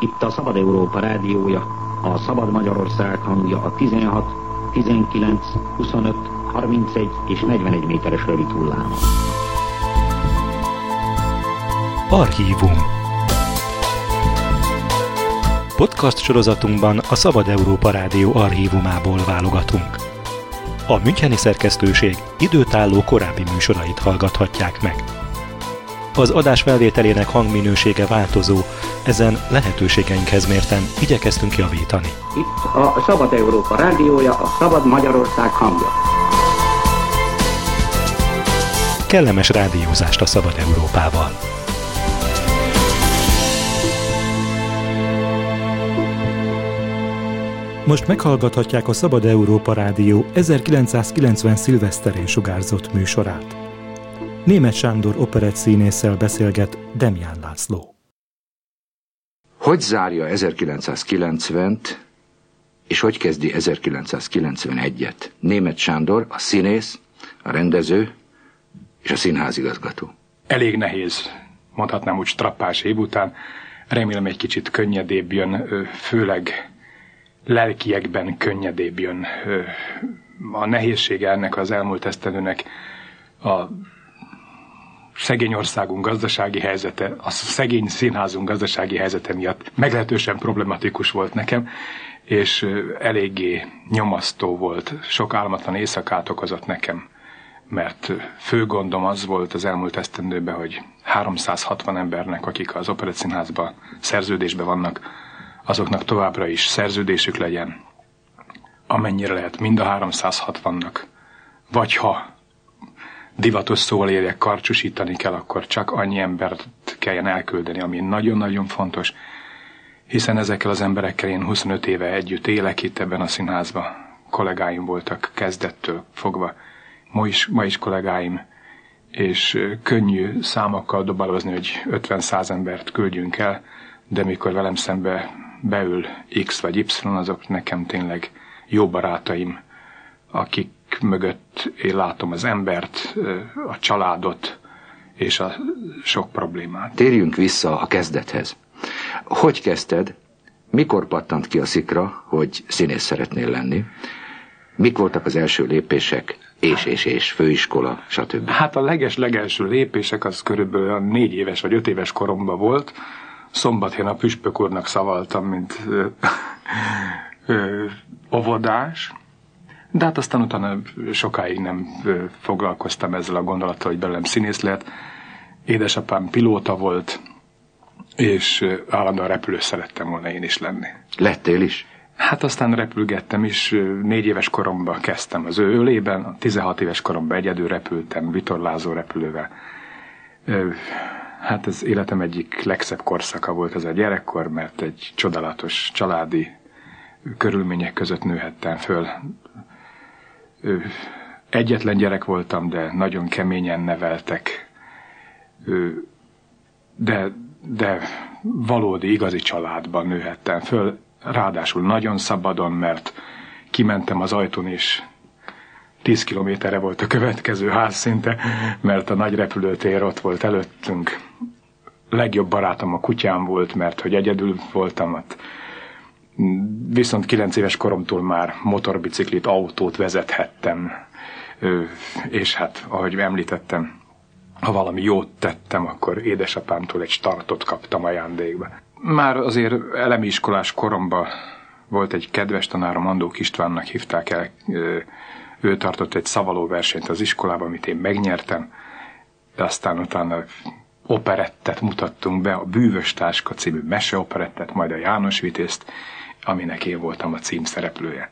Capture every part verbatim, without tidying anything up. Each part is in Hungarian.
Itt a Szabad Európa rádiója, a Szabad Magyarország hangja a tizenhat, tizenkilenc, huszonöt, harmincegy és negyvenegy méteres rövid hullámon. Archívum. Podcast sorozatunkban a Szabad Európa Rádió archívumából válogatunk. A müncheni szerkesztőség időtálló korábbi műsorait hallgathatják meg. Az adás felvételének hangminősége változó, ezen lehetőségeinkhez mérten igyekeztünk javítani. Itt a Szabad Európa rádiója, a Szabad Magyarország hangja. Kellemes rádiózást a Szabad Európával! Most meghallgathatják a Szabad Európa Rádió ezerkilencszázkilencven szilveszterén sugárzott műsorát. Németh Sándor operettszínésszel beszélget Demján László. Hogy zárja ezerkilencszázkilencvent, és hogy kezdi ezerkilencszázkilencvenegyet? Németh Sándor, a színész, a rendező és a színházigazgató. Elég nehéz, mondhatnám úgy strappás év után. Remélem egy kicsit könnyedébb jön, főleg lelkiekben könnyedébb jön. A nehézsége ennek az elmúlt esztendőnek a szegény országunk gazdasági helyzete, a szegény színházunk gazdasági helyzete miatt meglehetősen problematikus volt nekem, és eléggé nyomasztó volt, sok álmatlan éjszakát okozott nekem, mert fő gondom az volt az elmúlt esztendőben, hogy háromszázhatvan embernek, akik az Operettszínházban szerződésben vannak, azoknak továbbra is szerződésük legyen, amennyire lehet mind a háromszázhatvannak, vagy ha divatos szóval érjek, karcsúsítani kell, akkor csak annyi embert kelljen elküldeni, ami nagyon-nagyon fontos, hiszen ezekkel az emberekkel én huszonöt éve együtt élek itt ebben a színházban. Kollégáim voltak kezdettől fogva, ma is, ma is kollégáim, és könnyű számokkal dobálózni, hogy ötven-száz embert küldjünk el, de mikor velem szembe beül X vagy Y, azok nekem tényleg jó barátaim, akik mögött én látom az embert, a családot és a sok problémát. Térjünk vissza a kezdethez. Hogy kezdted? Mikor pattant ki a szikra, hogy színész szeretnél lenni? Mik voltak az első lépések? És, és, és, főiskola, stb. Hát a leges-legelső lépések az körülbelül négy éves vagy öt éves koromban volt. Szombathelyen a püspök úrnak szavaltam, mint ö, ö, óvodás. De hát aztán utána sokáig nem ö, foglalkoztam ezzel a gondolattal, hogy belőlem színész lehet. Édesapám pilóta volt, és ö, állandóan repülő szerettem volna én is lenni. Lettél is? Hát aztán repülgettem is, négy éves koromban kezdtem az ő ölében, tizenhat éves koromban egyedül repültem, vitorlázó repülővel. Hát ez életem egyik legszebb korszaka volt ez a gyerekkor, mert egy csodálatos családi körülmények között nőhettem föl. Egyetlen gyerek voltam, de nagyon keményen neveltek. De, de valódi, igazi családban nőhettem föl. Ráadásul nagyon szabadon, mert kimentem az ajtón, és tíz kilométerre volt a következő ház szinte, mert a nagy repülőtér ott volt előttünk. Legjobb barátom a kutyám volt, mert hogy egyedül voltam ott. Viszont kilenc éves koromtól már motorbiciklit, autót vezethettem. És hát, ahogy említettem, ha valami jót tettem, akkor édesapámtól egy startot kaptam ajándékba. Már azért elemi iskolás koromban volt egy kedves tanárom, Andók Istvánnak hívták el, ő tartott egy szavaló versenyt az iskolában, amit én megnyertem, de aztán utána operettet mutattunk be, a Bűvös táska című meseoperettet, majd a János Vitézt, aminek én voltam a címszereplője.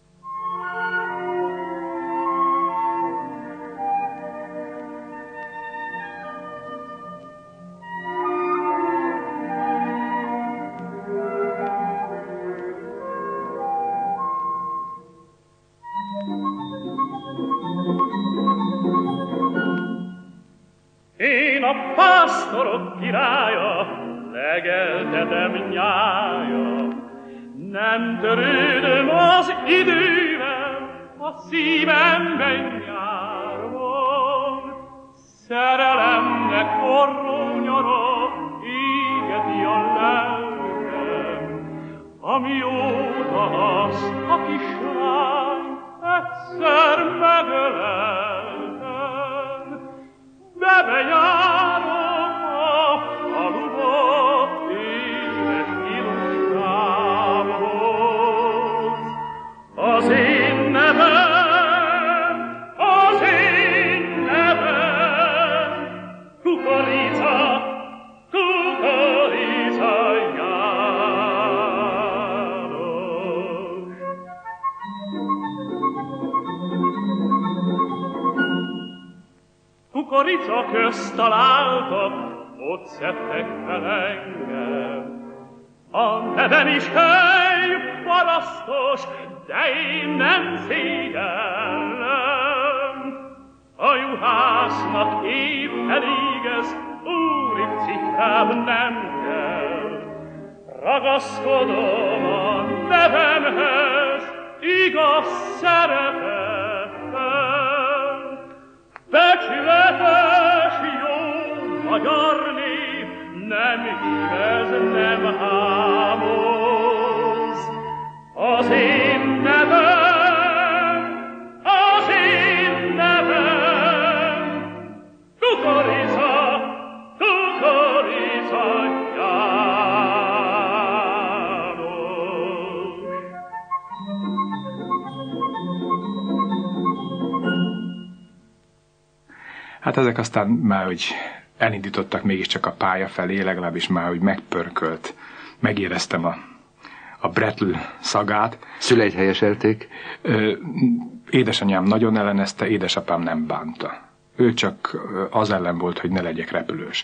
Én a pásztorok királya, legeltetem nyája, nem törődöm az idővel, a szívemben nyár van. Szerelemnek forró nyara égeti a lelkem, amióta azt a kislány egyszer megöleltem, bebejárom a faluba édes iluskámhoz. Az én nevem, az én nevem, kukorica, kukorica János. Kukorica közt találtak, ott szedtek fel engem. A nevem is hely parasztos, de én nem szégyellem. A juhásznak épp elég ez, úri cifrább nem kell. Ragaszkodom a nevemhez, igaz szeretettel. Becsületes jó magyar név, nem hívez, nem hámoz. Az én nevem, az én nevem, kukorica, kukorica János. Hát ezek aztán már, hogy elindítottak mégiscsak a pálya felé, legalábbis már, hogy megpörkölt, megéreztem a, a bretl szagát. Szüleid helyeselték? Ö, édesanyám nagyon ellenezte, édesapám nem bánta. Ő csak az ellen volt, hogy ne legyek repülős.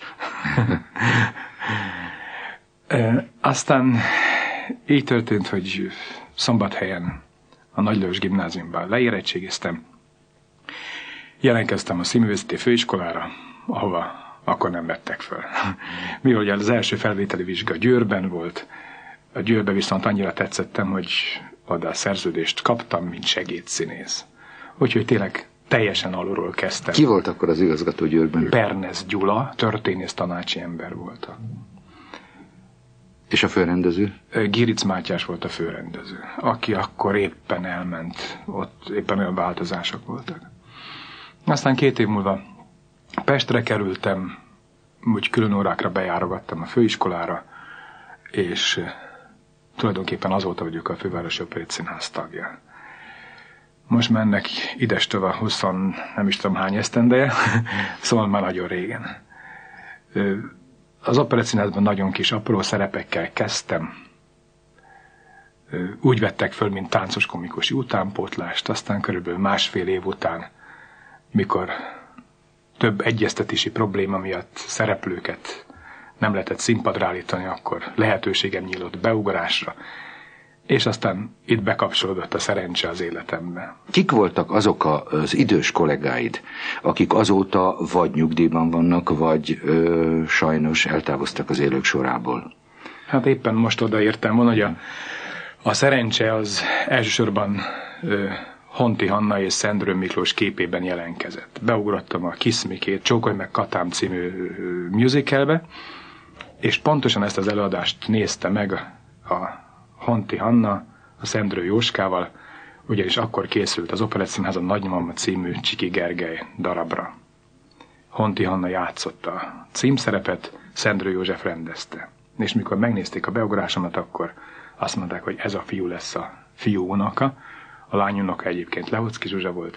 Ö, aztán így történt, hogy Szombathelyen a Nagylős gimnáziumban leérettségiztem. Jelentkeztem a Színművészeti Főiskolára, ahova akkor nem vettek föl. Mivel az első felvételi vizsga Győrben volt, a Győrbe viszont annyira tetszettem, hogy oda a szerződést kaptam, mint segédszínész. Úgyhogy tényleg teljesen alulról kezdtem. Ki volt akkor az igazgató Győrben? Bernes Gyula, történész tanácsi ember volt. És a főrendező? Giric Mátyás volt a főrendező, aki akkor éppen elment, ott éppen olyan változások voltak. Aztán két év múlva Pestre kerültem, úgy külön órákra bejárogattam a főiskolára, és tulajdonképpen azóta vagyok a Fővárosi Operettszínház tagja. Most mennek idestől a húsz, nem is tudom hány esztendeje, szóval már nagyon régen. Az Operettszínházban nagyon kis apró szerepekkel kezdtem. Úgy vettek föl, mint táncos komikusi utánpótlást, aztán körülbelül másfél év után, mikor több egyeztetési probléma miatt szereplőket nem lehetett színpadra állítani, akkor lehetőségem nyílt beugrásra, és aztán itt bekapcsolódott a szerencse az életembe. Kik voltak azok az idős kollégáid, akik azóta vagy nyugdíjban vannak, vagy ö, sajnos eltávoztak az élők sorából? Hát éppen most odaértem volna, hogy a, a szerencse az elsősorban ö, Honti Hanna és Szendrő Miklós képében jelentkezett. Beugrottam a Kiss Mikét, Csókolj meg Katám című musicalbe, és pontosan ezt az előadást nézte meg a, a Honti Hanna a Szendrő Jóskával, ugyanis akkor készült az Operettszínházon Nagymama című Csiki Gergely darabra. Honti Hanna játszotta a címszerepet, Szendrő József rendezte. És mikor megnézték a beugrásomat, akkor azt mondták, hogy ez a fiú lesz a fiú unoka. A lány unoka egyébként Lehocki Zsuzsa volt.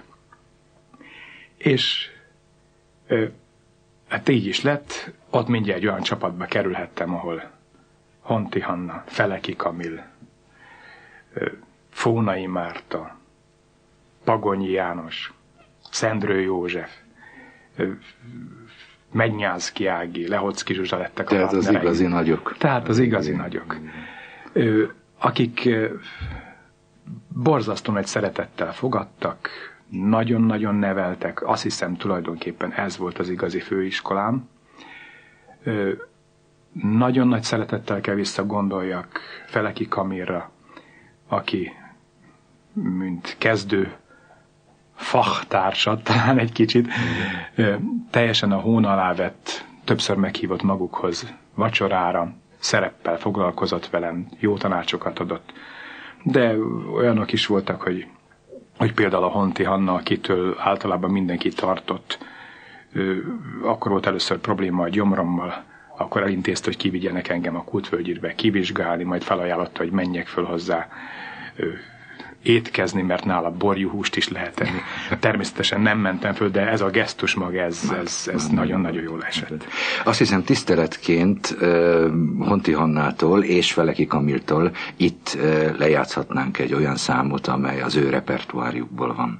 És ö, hát így is lett, ott mindjárt egy olyan csapatba kerülhettem, ahol Honti Hanna, Feleki Kamil, ö, Fónai Márta, Pagonyi János, Szendrő József, ö, Mednyánszky Ági, Lehocki Zsuzsa lettek Tehát a partnereim. az igazi nagyok. Tehát az igazi nagyok. Ö, akik ö, borzasztó nagy szeretettel fogadtak, nagyon-nagyon neveltek, azt hiszem tulajdonképpen ez volt az igazi főiskolám. Ö, nagyon nagy szeretettel kell visszagondoljak Feleki Kamilra, aki mint kezdő fachtársat, talán egy kicsit, ö, teljesen a hón alá vett, többször meghívott magukhoz vacsorára, szereppel foglalkozott velem, jó tanácsokat adott. De olyanok is voltak, hogy, hogy például a Honti Hanna, akitől általában mindenki tartott, akkor volt először probléma a gyomrommal, akkor elintézte, hogy kivigyenek engem a Kútvölgyirbe kivizsgálni, majd felajánlotta, hogy menjek föl hozzá étkezni, mert nála borjuhúst is lehet enni. Természetesen nem mentem föl, de ez a gesztus maga, ez, ez, ez nagyon-nagyon jól esett. Azt hiszem tiszteletként uh, Honti Hannától és Feleki Kamiltól itt uh, lejátszhatnánk egy olyan számot, amely az ő repertoárjukból van.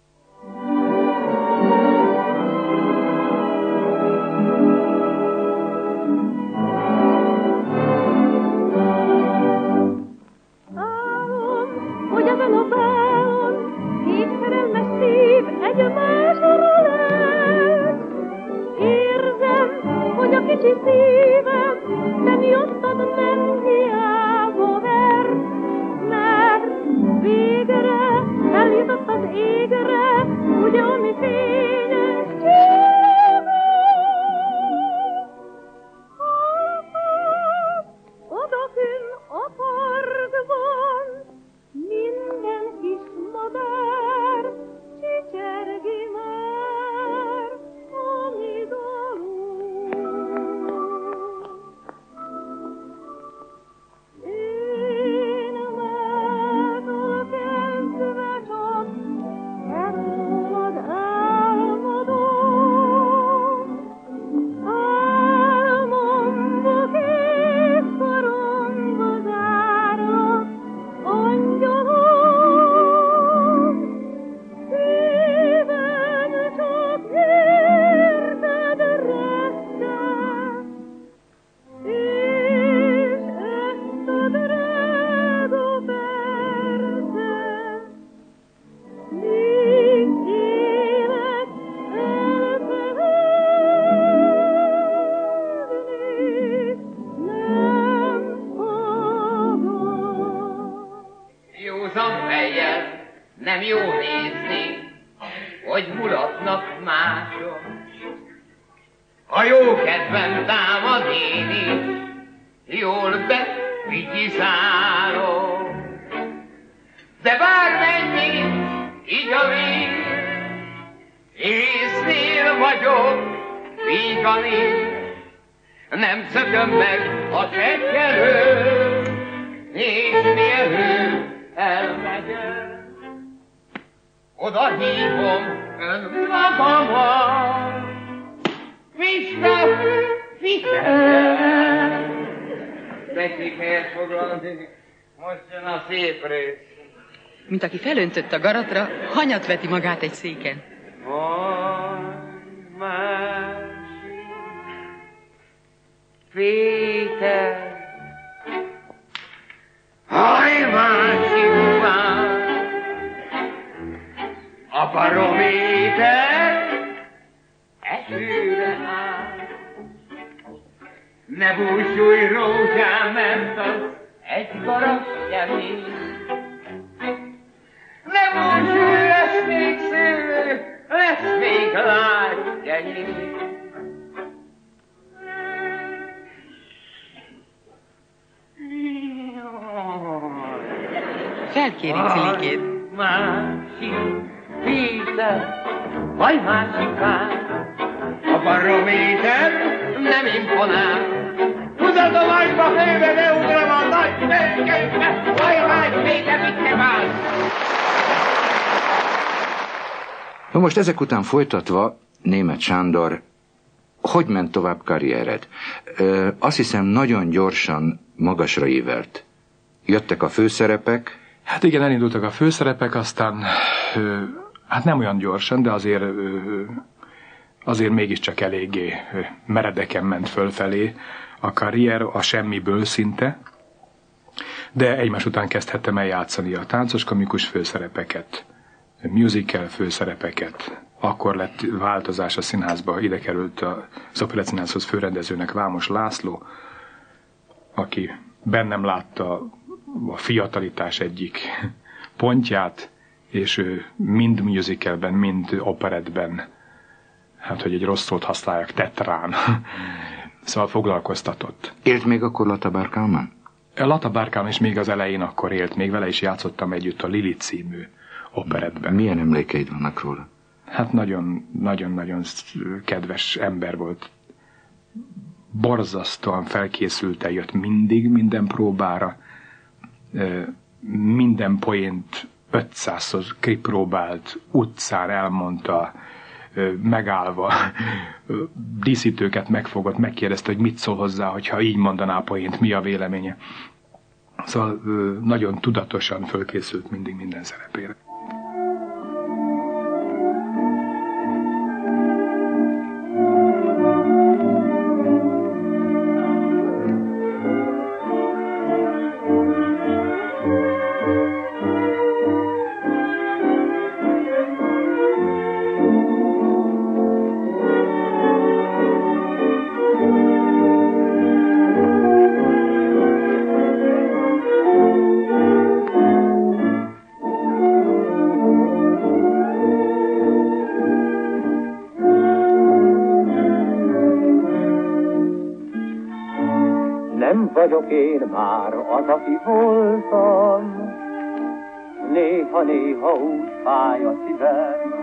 Mint aki felöntött a garatra, hanyat veti magát egy széken. Péter, haj másik már, a barométer esőre áll. Ne búsulj rózsám, mert az egy darab jemény. Ne búsulj, lesz még szőlő, lesz még lágy gyengény. Felkérik Cilikét. Másik Péter, vagy másik pár, a barométer nem imponál. Húzad a nagyba főbe, ne ugrom a nagy főkönyvbe, vagy más Péter, mit te vál? Na most ezek után folytatva, Németh Sándor, hogy ment tovább karriered? Ö, azt hiszem nagyon gyorsan magasra ívelt. Jöttek a főszerepek. Hát igen, elindultak a főszerepek, aztán ö, hát nem olyan gyorsan, de azért ö, azért mégiscsak eléggé ö, meredeken ment fölfelé a karrier, a semmiből szinte, de egymás után kezdhettem el játszani a táncos komikus főszerepeket, musical főszerepeket. Akkor lett változás a színházba, ide került az Operettszínházhoz főrendezőnek Vámos László, aki bennem látta a fiatalitás egyik pontját, és ő mind musicalben, mind operettben, hát hogy egy rossz szót használjak, tetrán Szóval foglalkoztatott. Élt még akkor Latabár Kálmán? Latabár Kálmán is még az elején akkor élt, még vele is játszottam együtt a Lili című operettben. Milyen emlékeid vannak róla? Hát nagyon-nagyon-nagyon kedves ember volt. Borzasztóan felkészülten jött mindig minden próbára. Minden poént ötszázszor kipróbált, utcán elmondta, megállva, díszítőket megfogott, megkérdezte, hogy mit szól hozzá, hogyha így mondaná a poént, mi a véleménye. Szóval nagyon tudatosan fölkészült mindig minden szerepére. Vagyok én már az, aki voltam, néha-néha úgy fáj a szívem.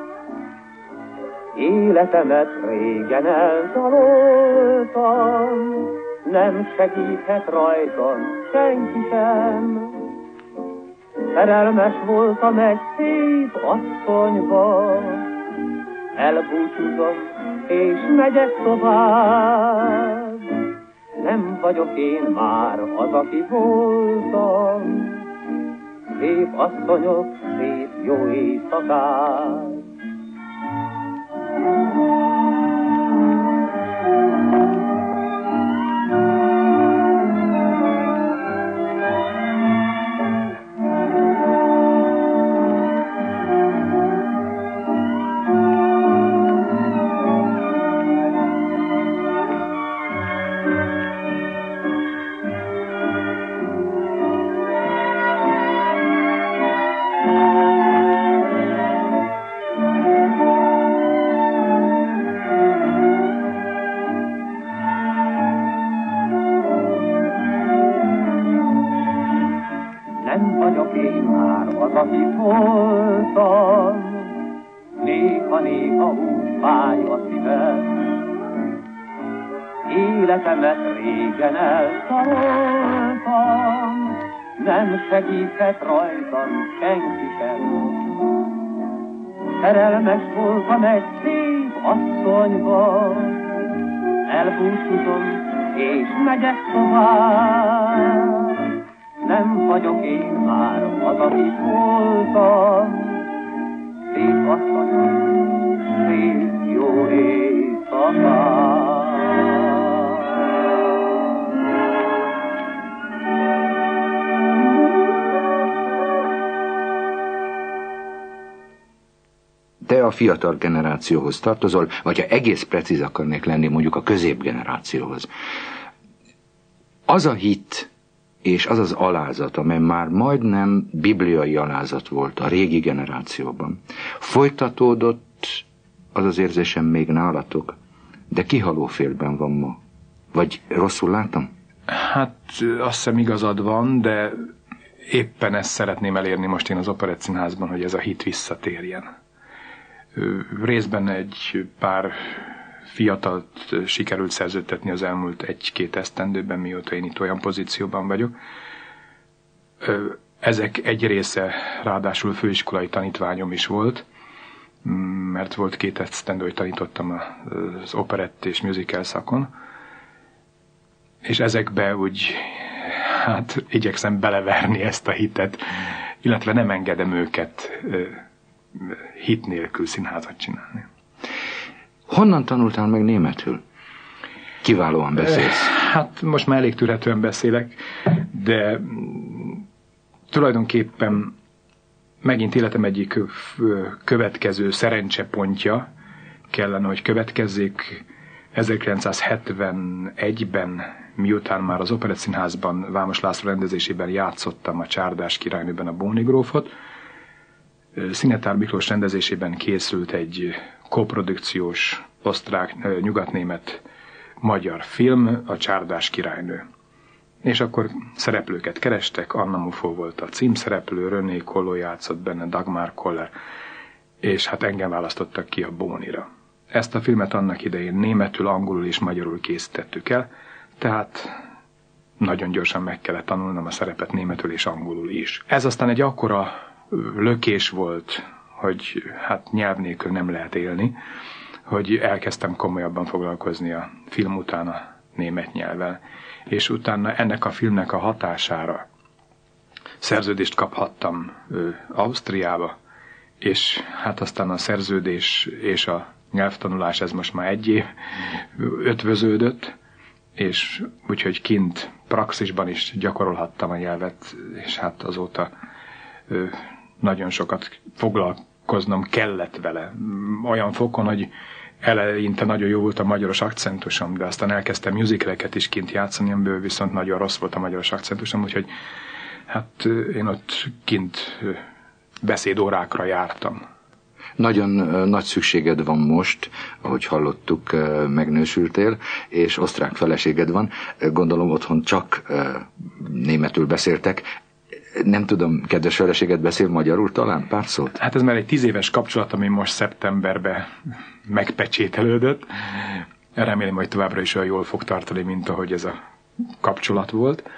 Életemet régen elzaloltam, nem segíthet rajtam senki sem. Szerelmes voltam egy szép asszonyba, elbúcsúzom és megyek tovább. Nem vagyok én már az, aki voltam, szép asszonyok, szép jó éjszakát. Életemet régen elszaroltam, nem segíthet rajtam senki sem. Szerelmes voltam egy szép asszonyba, elbúcsúzom és megyek tovább. Nem vagyok én már az, aki voltam, szép asszonyok, szép jó éjszakát. Te a fiatal generációhoz tartozol, vagy ha egész precíz akarnék lenni, mondjuk a középgenerációhoz. Az a hit és az az alázat, amely már majdnem bibliai alázat volt a régi generációban, folytatódott az az érzésem még nálatok, de kihalófélben van ma. Vagy rosszul látom? Hát azt hiszem igazad van, de éppen ezt szeretném elérni most én az Operettszínházban, hogy ez a hit visszatérjen. Részben egy pár fiatalt sikerült szerződtetni az elmúlt egy-két esztendőben, mióta én itt olyan pozícióban vagyok. Ezek egy része ráadásul főiskolai tanítványom is volt, mert volt két esztendő, hogy tanítottam az operett és musical szakon, és ezekbe úgy, hát igyekszem beleverni ezt a hitet, illetve nem engedem őket hit nélkül színházat csinálni. Honnan tanultál meg németül? Kiválóan beszélsz. Hát most már elég tűrhetően beszélek, de tulajdonképpen megint életem egyik következő szerencsepontja kellene, hogy következzék. ezerkilencszázhetvenegyben, miután már az Operettszínházban Vámos László rendezésében játszottam a Csárdás királynőben a Bóni grófot, Szinetár Miklós rendezésében készült egy koprodukciós osztrák, nyugatnémet magyar film, a Csárdás királynő. És akkor szereplőket kerestek, Anna Mufo volt a címszereplő, René Colló játszott benne, Dagmar Koller, és hát engem választottak ki a Bónira. Ezt a filmet annak idején németül, angolul és magyarul készítettük el, tehát nagyon gyorsan meg kellett tanulnom a szerepet németül és angolul is. Ez aztán egy akkora lökés volt, hogy hát nyelv nélkül nem lehet élni, hogy elkezdtem komolyabban foglalkozni a film után a német nyelvvel. És utána ennek a filmnek a hatására szerződést kaphattam ö, Ausztriába, és hát aztán a szerződés és a nyelvtanulás, ez most már egy év ötvöződött, és úgyhogy kint praxisban is gyakorolhattam a nyelvet, és hát azóta ö, nagyon sokat foglalkoznom kellett vele. Olyan fokon, hogy eleinte nagyon jó volt a magyaros akcentusom, de aztán elkezdtem musicaleket is kint játszani, amiből viszont nagyon rossz volt a magyaros akcentusom, úgyhogy hát én ott kint beszédórákra jártam. Nagyon nagy szükséged van most, ahogy hallottuk, megnősültél, és osztrák feleséged van. Gondolom otthon csak németül beszéltek. Nem tudom, kedves feleséged beszél magyarul talán pár szót? Hát ez már egy tíz éves kapcsolat, ami most szeptemberben megpecsételődött. Remélem, hogy továbbra is olyan jól fog tartani, mint ahogy ez a kapcsolat volt.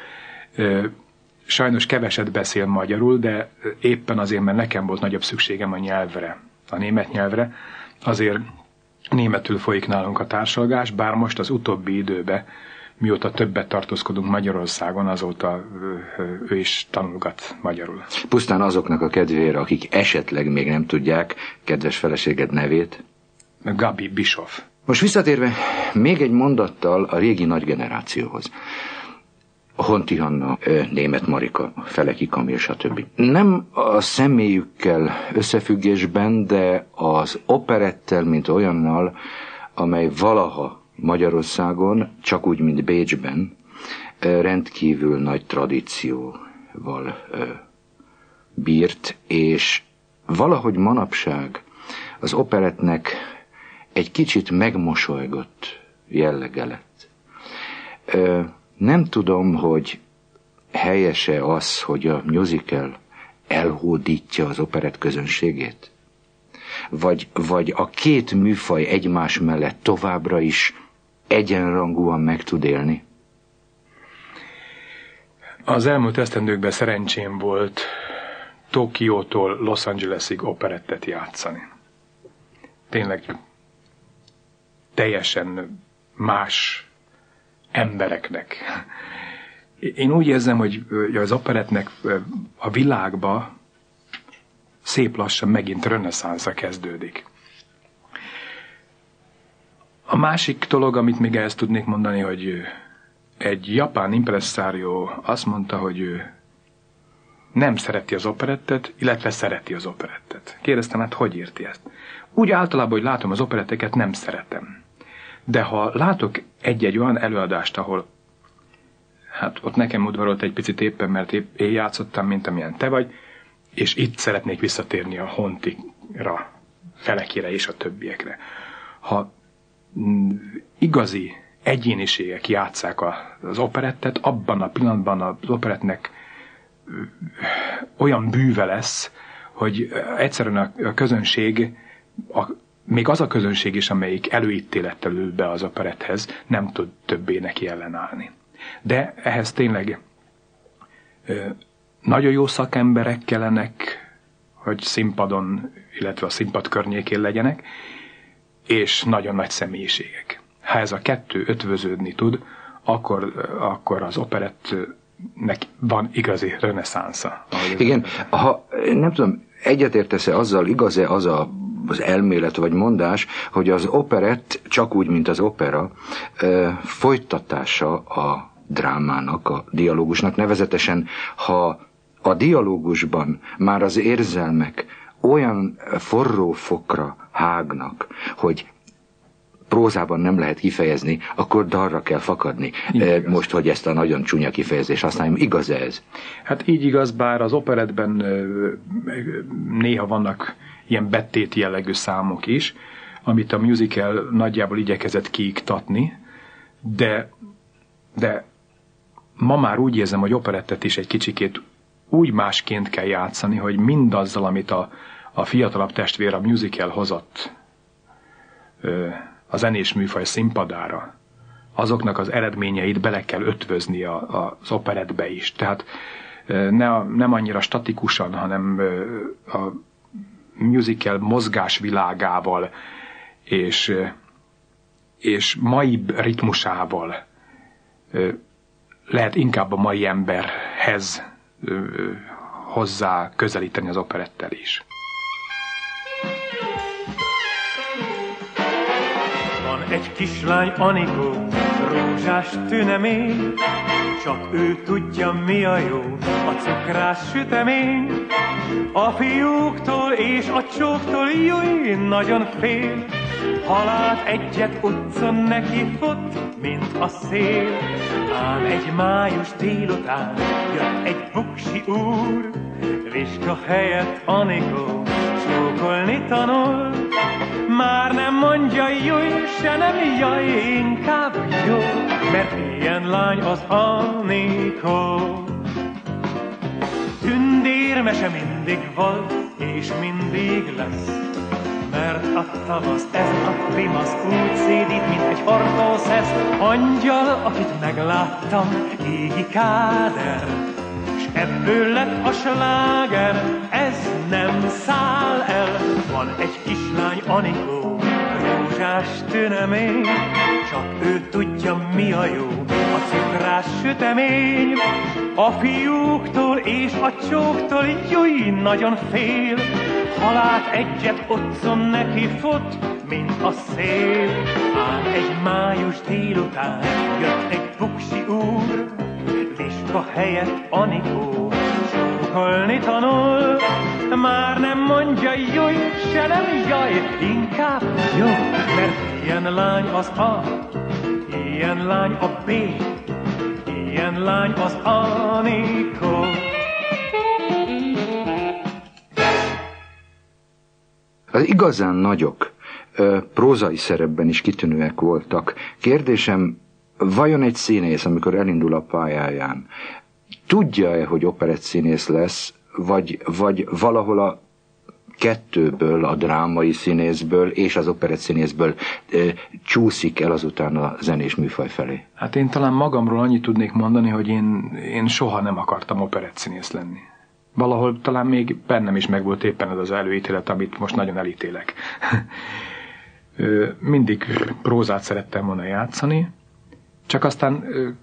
Sajnos keveset beszél magyarul, de éppen azért, mert nekem volt nagyobb szükségem a nyelvre, a német nyelvre, azért németül folyik nálunk a társalgás, bár most az utóbbi időben, mióta többet tartózkodunk Magyarországon, azóta ő is tanulgat magyarul. Pusztán azoknak a kedvére, akik esetleg még nem tudják kedves feleséged nevét. Gabi Bischoff. Most visszatérve még egy mondattal a régi nagy generációhoz. Honti Hanna, Németh Marika, Feleki Kamil, stb. Nem a személyükkel összefüggésben, de az operettel, mint olyannal, amely valaha Magyarországon, csak úgy, mint Bécsben, rendkívül nagy tradícióval bírt, és valahogy manapság az operetnek egy kicsit megmosolygott jellege lett. Nem tudom, hogy helyese az, hogy a musical elhódítja az operett közönségét? Vagy, vagy a két műfaj egymás mellett továbbra is egyenrangúan meg tud élni? Az elmúlt esztendőkben szerencsém volt Tokiótól Los Angelesig operettet játszani. Tényleg teljesen más embereknek. Én úgy érzem, hogy az operettnek a világba szép lassan megint reneszánsza kezdődik. A másik dolog, amit még ehhez tudnék mondani, hogy egy japán impresszárió azt mondta, hogy ő nem szereti az operettet, illetve szereti az operettet. Kérdeztem, hát hogy érti ezt? Úgy általában, hogy látom az operetteket, nem szeretem. De ha látok egy-egy olyan előadást, ahol hát ott nekem udvarolt egy picit éppen, mert épp én játszottam, mint amilyen te vagy, és itt szeretnék visszatérni a Hontira, Felekére és a többiekre. Ha igazi egyéniségek játsszák az operettet, abban a pillanatban az operettnek olyan bűve lesz, hogy egyszerűen a közönség, a, még az a közönség is, amelyik előítélettel ül be az operetthez, nem tud többé neki ellenállni. De ehhez tényleg ö, nagyon jó szakemberek kellenek, hogy színpadon, illetve a színpad környékén legyenek, és nagyon nagy személyiségek. Ha ez a kettő ötvöződni tud, akkor, akkor az operettnek van igazi reneszánsza. Igen, ha nem tudom, egyetértesz-e azzal, igaz-e az a, az elmélet vagy mondás, hogy az operett, csak úgy, mint az opera, folytatása a drámának, a dialógusnak, nevezetesen, ha a dialógusban már az érzelmek olyan forró fokra hágnak, hogy prózában nem lehet kifejezni, akkor dalra kell fakadni. Igaz. Most, hogy ezt a nagyon csúnya kifejezést használjam, igaz ez? Hát így igaz, bár az operettben néha vannak ilyen bettét jellegű számok is, amit a musical nagyjából igyekezett kiiktatni, de, de ma már úgy érzem, hogy operettet is egy kicsikét úgy másként kell játszani, hogy mindazzal, amit a, a fiatalabb testvér, a musical hozott a zenés műfaj színpadára, azoknak az eredményeit bele kell ötvözni a, a, az operettbe is. Tehát ne a, nem annyira statikusan, hanem a musical mozgásvilágával és, és mai ritmusával lehet inkább a mai emberhez hozzá közelíteni az operettel is. Van egy kislány, Anikó, rózsás tünemény, csak ő tudja, mi a jó, a cukrás sütemény. A fiúktól és a csóktól júj, nagyon fél, ha lát egyet utcon neki fut, mint a szél. Ám egy május délután jött egy buksi úr, vizsga helyett Anikó csókolni tanul. Már nem mondja júj, se nem jaj, inkább jó, mert ilyen lány az Anikó. Tündérmese mindig volt, és mindig lesz, mert a tavasz, ez a primasz úgy szédít, mint egy hortószesz. Angyal, akit megláttam, égi káder, s ebből lett a sláger, ez nem száll el. Van egy kislány, Anikó, rózsás tünemény, csak ő tudja, mi a jó, a cukrás sütemény. A fiúktól és a csóktól júj, nagyon fél, ha lát egyet otthon neki fut, mint a szél. Ám egy május délután jött egy buksi úr, vizsga helyett Anikó csókolni tanul. Már nem mondja júj, se nem jaj, inkább jó, mert ilyen lány az A, ilyen lány a B, ilyen lány az Anikó. Az igazán nagyok prózai szerepben is kitűnőek voltak. Kérdésem, vajon egy színész, amikor elindul a pályáján, tudja-e, hogy operettszínész lesz, vagy, vagy valahol a kettőből, a drámai színészből és az operettszínészből e, csúszik el azután a zenés műfaj felé? Hát én talán magamról annyit tudnék mondani, hogy én, én soha nem akartam operettszínész lenni. Valahol talán még bennem is megvolt éppen ez az előítélet, amit most nagyon elítélek. Mindig prózát szerettem volna játszani, csak aztán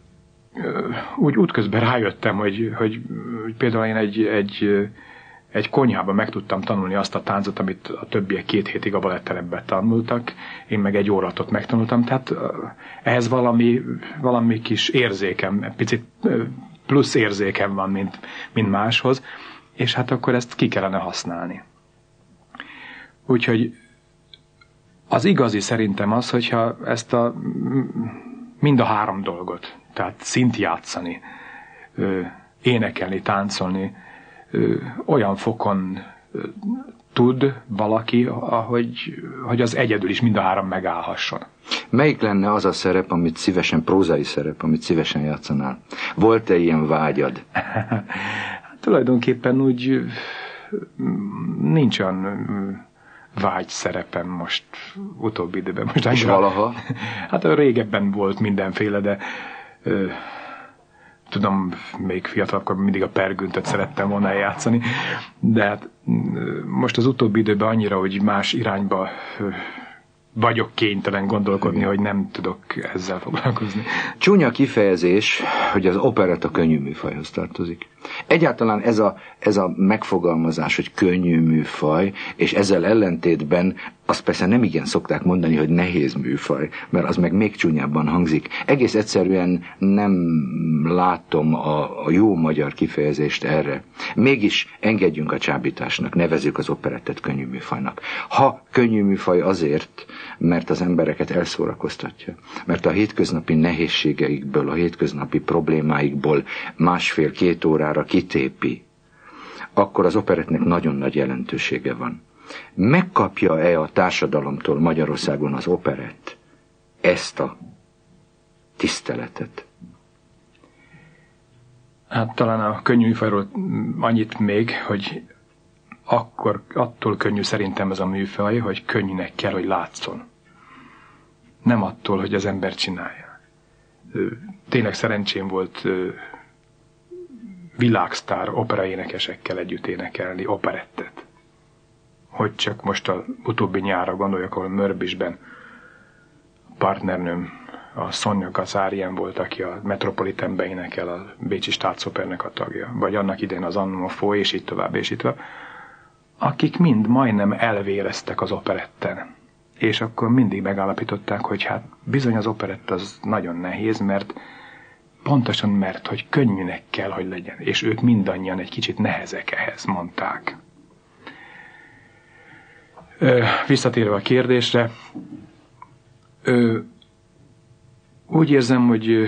úgy útközben rájöttem, hogy, hogy, hogy például én egy, egy, egy konyhában meg tudtam tanulni azt a táncot, amit a többiek két hétig a baletteremben tanultak, én meg egy óratot megtanultam, tehát ehhez valami, valami kis érzékem, picit plusz érzékem van, mint, mint máshoz, és hát akkor ezt ki kellene használni. Úgyhogy az igazi szerintem az, hogyha ezt a mind a három dolgot, tehát szint játszani, énekelni, táncolni, olyan fokon tud valaki, ahogy, hogy az egyedül is mind a három megállhasson. Melyik lenne az a szerep, amit szívesen, prózai szerep, amit szívesen játszanál? Volt-e ilyen vágyad? Tulajdonképpen úgy nincs olyan vágy szerepem most utóbbi időben. Most és valaha? Hát régebben volt mindenféle, de ö, tudom, még fiatalabbkor mindig a Pergüntöt szerettem volna eljátszani, de hát most az utóbbi időben annyira, hogy más irányba ö, vagyok kénytelen gondolkodni, hogy nem tudok ezzel foglalkozni. Csúnya kifejezés, hogy az operetta könnyű műfajhoz tartozik. Egyáltalán ez a, ez a megfogalmazás, hogy könnyű műfaj, és ezzel ellentétben azt persze nem igen szokták mondani, hogy nehéz műfaj, mert az meg még csúnyábban hangzik. Egész egyszerűen nem látom a, a jó magyar kifejezést erre. Mégis engedjünk a csábításnak, nevezzük az operettet könnyű műfajnak. Ha könnyű műfaj azért, mert az embereket elszórakoztatja, mert a hétköznapi nehézségeikből, a hétköznapi problémáikból másfél-két órára kitépi, akkor az operettnek nagyon nagy jelentősége van. Megkapja-e a társadalomtól Magyarországon az operett ezt a tiszteletet. Hát talán a könnyű műfajról annyit még, hogy akkor attól könnyű szerintem ez a műfaj, hogy könnyűnek kell, hogy látszon. Nem attól, hogy az ember csinálja. Tényleg szerencsém volt világsztár operaénekesekkel együtt énekelni operettet. Hogy csak most az utóbbi nyárra gondoljak, ahol Mörbisben partnernőm, a Sonja Gazarian volt, aki a Metropolitanben énekel, a Bécsi Staatsopernek a tagja, vagy annak idején az Anno Fo, és így tovább, és így tovább, akik mind majdnem elvéreztek az operetten. És akkor mindig megállapították, hogy hát bizony az operett az nagyon nehéz, mert pontosan mert, hogy könnyűnek kell, hogy legyen. És ők mindannyian egy kicsit nehezek ehhez, mondták. Ö, visszatérve a kérdésre, ö, úgy érzem, hogy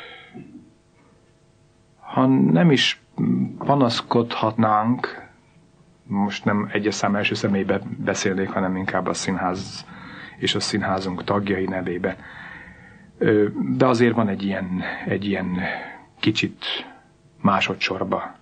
ha nem is panaszkodhatnánk, most nem egyes szám első személybe beszélnék, hanem inkább a színház és a színházunk tagjai nevébe. De azért van egy ilyen, egy ilyen kicsit másodsorba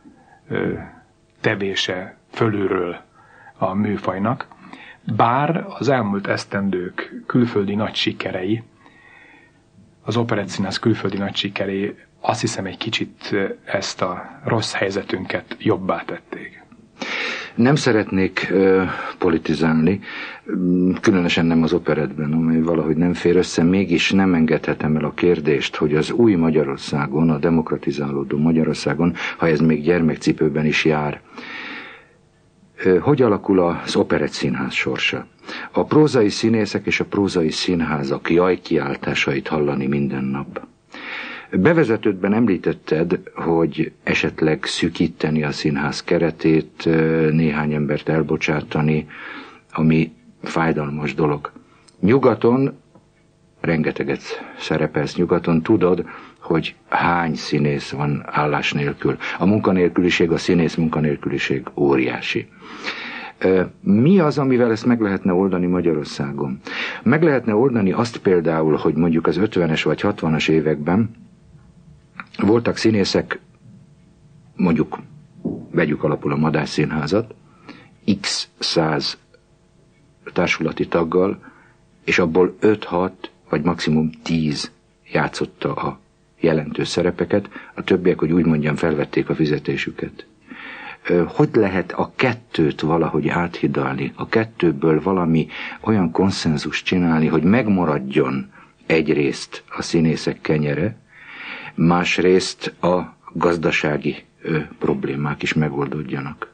tevése fölülről a műfajnak. Bár az elmúlt esztendők külföldi nagy sikerei, az operettszínház külföldi nagy sikerei azt hiszem egy kicsit ezt a rossz helyzetünket jobbá tették. Nem szeretnék ö, politizálni, különösen nem az operettben, amely valahogy nem fér össze, mégis nem engedhetem el a kérdést, hogy az új Magyarországon, a demokratizálódó Magyarországon, ha ez még gyermekcipőben is jár, ö, hogy alakul az operettszínház sorsa? A prózai színészek és a prózai színházak jajkiáltásait hallani minden nap. Bevezetődben említetted, hogy esetleg szűkíteni a színház keretét, néhány embert elbocsátani, ami fájdalmas dolog. Nyugaton, rengeteget szerepelsz nyugaton, tudod, hogy hány színész van állás nélkül. A munkanélküliség, a színész munkanélküliség óriási. Mi az, amivel ezt meg lehetne oldani Magyarországon? Meg lehetne oldani azt például, hogy mondjuk az ötvenes vagy hatvanas években voltak színészek, mondjuk vegyük alapul a Madách Színházat, x száz társulati taggal, és abból öt-hat vagy maximum tíz játszotta a jelentős szerepeket, a többiek, hogy úgy mondjam, felvették a fizetésüket. Hogy lehet a kettőt valahogy áthidalni, a kettőből valami olyan konszenzus csinálni, hogy megmaradjon egyrészt a színészek kenyere, másrészt a gazdasági ö, problémák is megoldódjanak?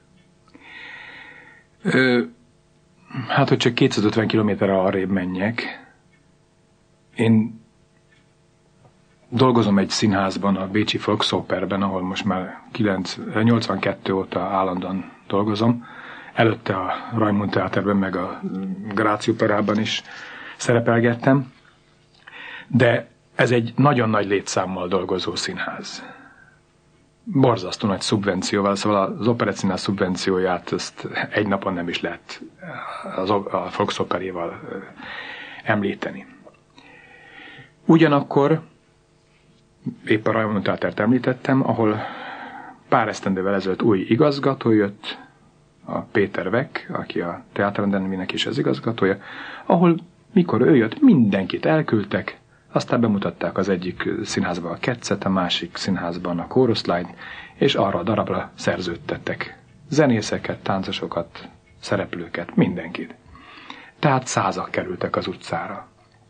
Ö, hát, hogy csak kétszázötven kilométerre arrébb menjek. Én dolgozom egy színházban, a Bécsi Volksoperben, ahol most már nyolcvankettő óta állandóan dolgozom. Előtte a Raimund Theaterben, meg a Gráci Operában is szerepelgettem. De ez egy nagyon nagy létszámmal dolgozó színház. Borzasztó nagy szubvencióval, szóval az operettszínház szubvencióját ezt egy napon nem is lehet az, a Volksoperéval említeni. Ugyanakkor épp a Raimund Theatert említettem, ahol pár esztendővel ezelőtt új igazgató jött, a Péter Weck, aki a Teáterrendelminek is az igazgatója, ahol mikor ő jött, mindenkit elküldtek, aztán bemutatták az egyik színházban a Ketszet, a másik színházban a Chorus-Line, és arra a darabra szerződtettek zenészeket, táncosokat, szereplőket, mindenkit. Tehát százak kerültek az utcára.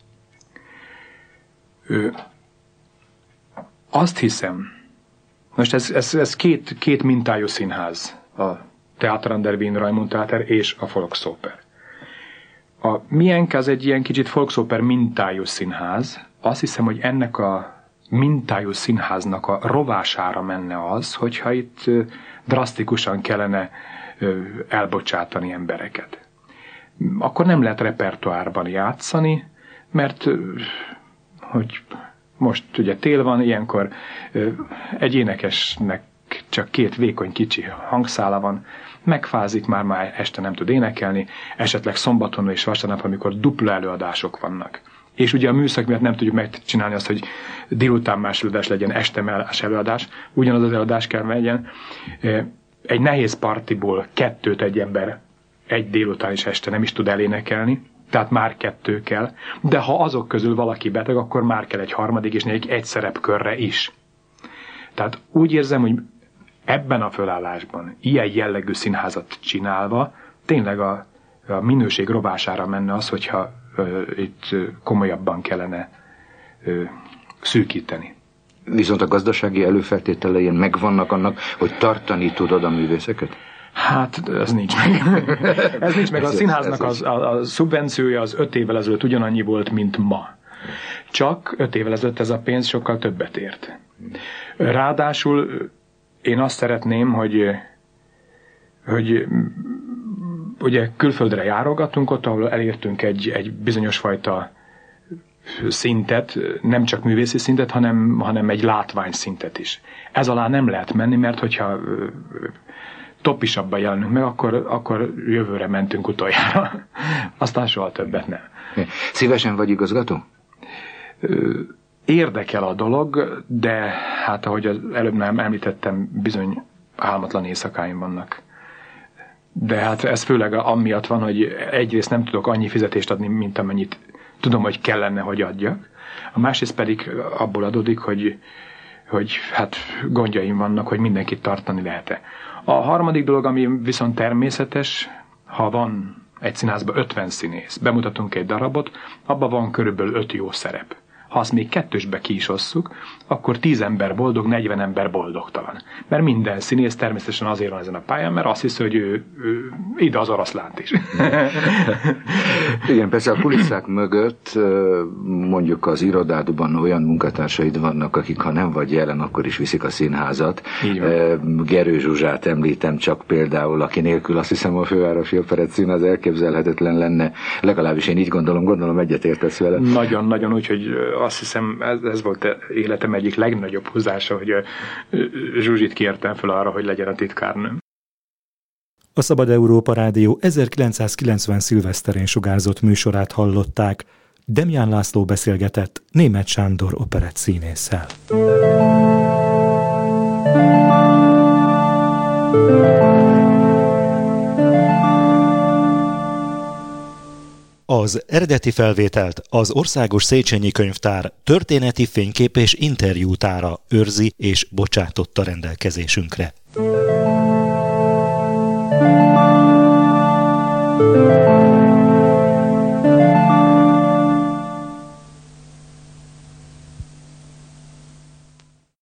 Ő, azt hiszem, most ez, ez, ez két, két mintájú színház, a Theater an der Wien, Raimund Theater és a Volksoper. A miénk az egy ilyen kicsit Volksoper mintájú színház. Azt hiszem, hogy ennek a mintájú színháznak a rovására menne az, hogyha itt drasztikusan kellene elbocsátani embereket. Akkor nem lehet repertoárban játszani, mert hogy most ugye tél van, ilyenkor egy énekesnek csak két vékony kicsi hangszála van, megfázik, már már este nem tud énekelni, esetleg szombaton és vasárnap, amikor dupla előadások vannak. És ugye a műszak miatt nem tudjuk megcsinálni azt, hogy délután más előadás legyen, este más előadás. Ugyanaz az előadás kell legyen. Egy nehéz partiból kettőt egy ember egy délután és este nem is tud elénekelni, tehát már kettő kell. De ha azok közül valaki beteg, akkor már kell egy harmadik és negyedik egy szerepkörre is. Tehát úgy érzem, hogy ebben a fölállásban, ilyen jellegű színházat csinálva, tényleg a, a minőség rovására menne az, hogyha ö, itt ö, komolyabban kellene ö, szűkíteni. Viszont a gazdasági előfeltételein megvannak annak, hogy tartani tudod a művészeket? Hát, ez nincs meg. ez nincs meg. A színháznak az, a, a szubvenciója az öt évvel ezelőtt ugyanannyi volt, mint ma. Csak öt évvel ezelőtt ez a pénz sokkal többet ért. Ráadásul én azt szeretném, hogy, hogy ugye külföldre járogatunk ott, ahol elértünk egy, egy bizonyos fajta szintet, nem csak művészi szintet, hanem, hanem egy látványszintet is. Ez alá nem lehet menni, mert hogyha topisabban jelenünk meg, akkor, akkor jövőre mentünk utoljára. Aztán soha többet nem. Szívesen vagy igazgató? Érdekel a dolog, de hát ahogy az előbb nem említettem, bizony álmatlan éjszakáim vannak. De hát ez főleg amiatt van, hogy egyrészt nem tudok annyi fizetést adni, mint amennyit tudom, hogy kellene, hogy adjak. A másrészt pedig abból adódik, hogy, hogy hát gondjaim vannak, hogy mindenkit tartani lehet-e. A harmadik dolog, ami viszont természetes, ha van egy színházban ötven színész, bemutatunk egy darabot, abban van körülbelül öt jó szerep. Ha azt még kettősbe ki is osszuk, akkor tíz ember boldog, negyven ember boldogtalan. Mert minden színész természetesen azért van ezen a pályán, mert azt hiszi, hogy ő, ő ide az oroszlánt is. Igen, persze a kulisszák mögött mondjuk az irodádban olyan munkatársaid vannak, akik ha nem vagy jelen, akkor is viszik a színházat. Gerő Zsuzsát említem csak például, aki nélkül azt hiszem a Fővárosi Operett Színház elképzelhetetlen lenne. Legalábbis én így gondolom, gondolom egyetértesz vele. Nagyon-nagyon, úgyhogy azt hiszem, ez, ez volt életem egyik legnagyobb húzása, hogy Zsuzsit kértem fel arra, hogy legyen a titkárnőm. A Szabad Európa Rádió ezerkilencszázkilencven szilveszterén sugárzott műsorát hallották. Demján László beszélgetett Németh Sándor operett színésszel. Az eredeti felvételt az Országos Széchenyi Könyvtár történeti fénykép és interjútára őrzi és bocsátotta rendelkezésünkre.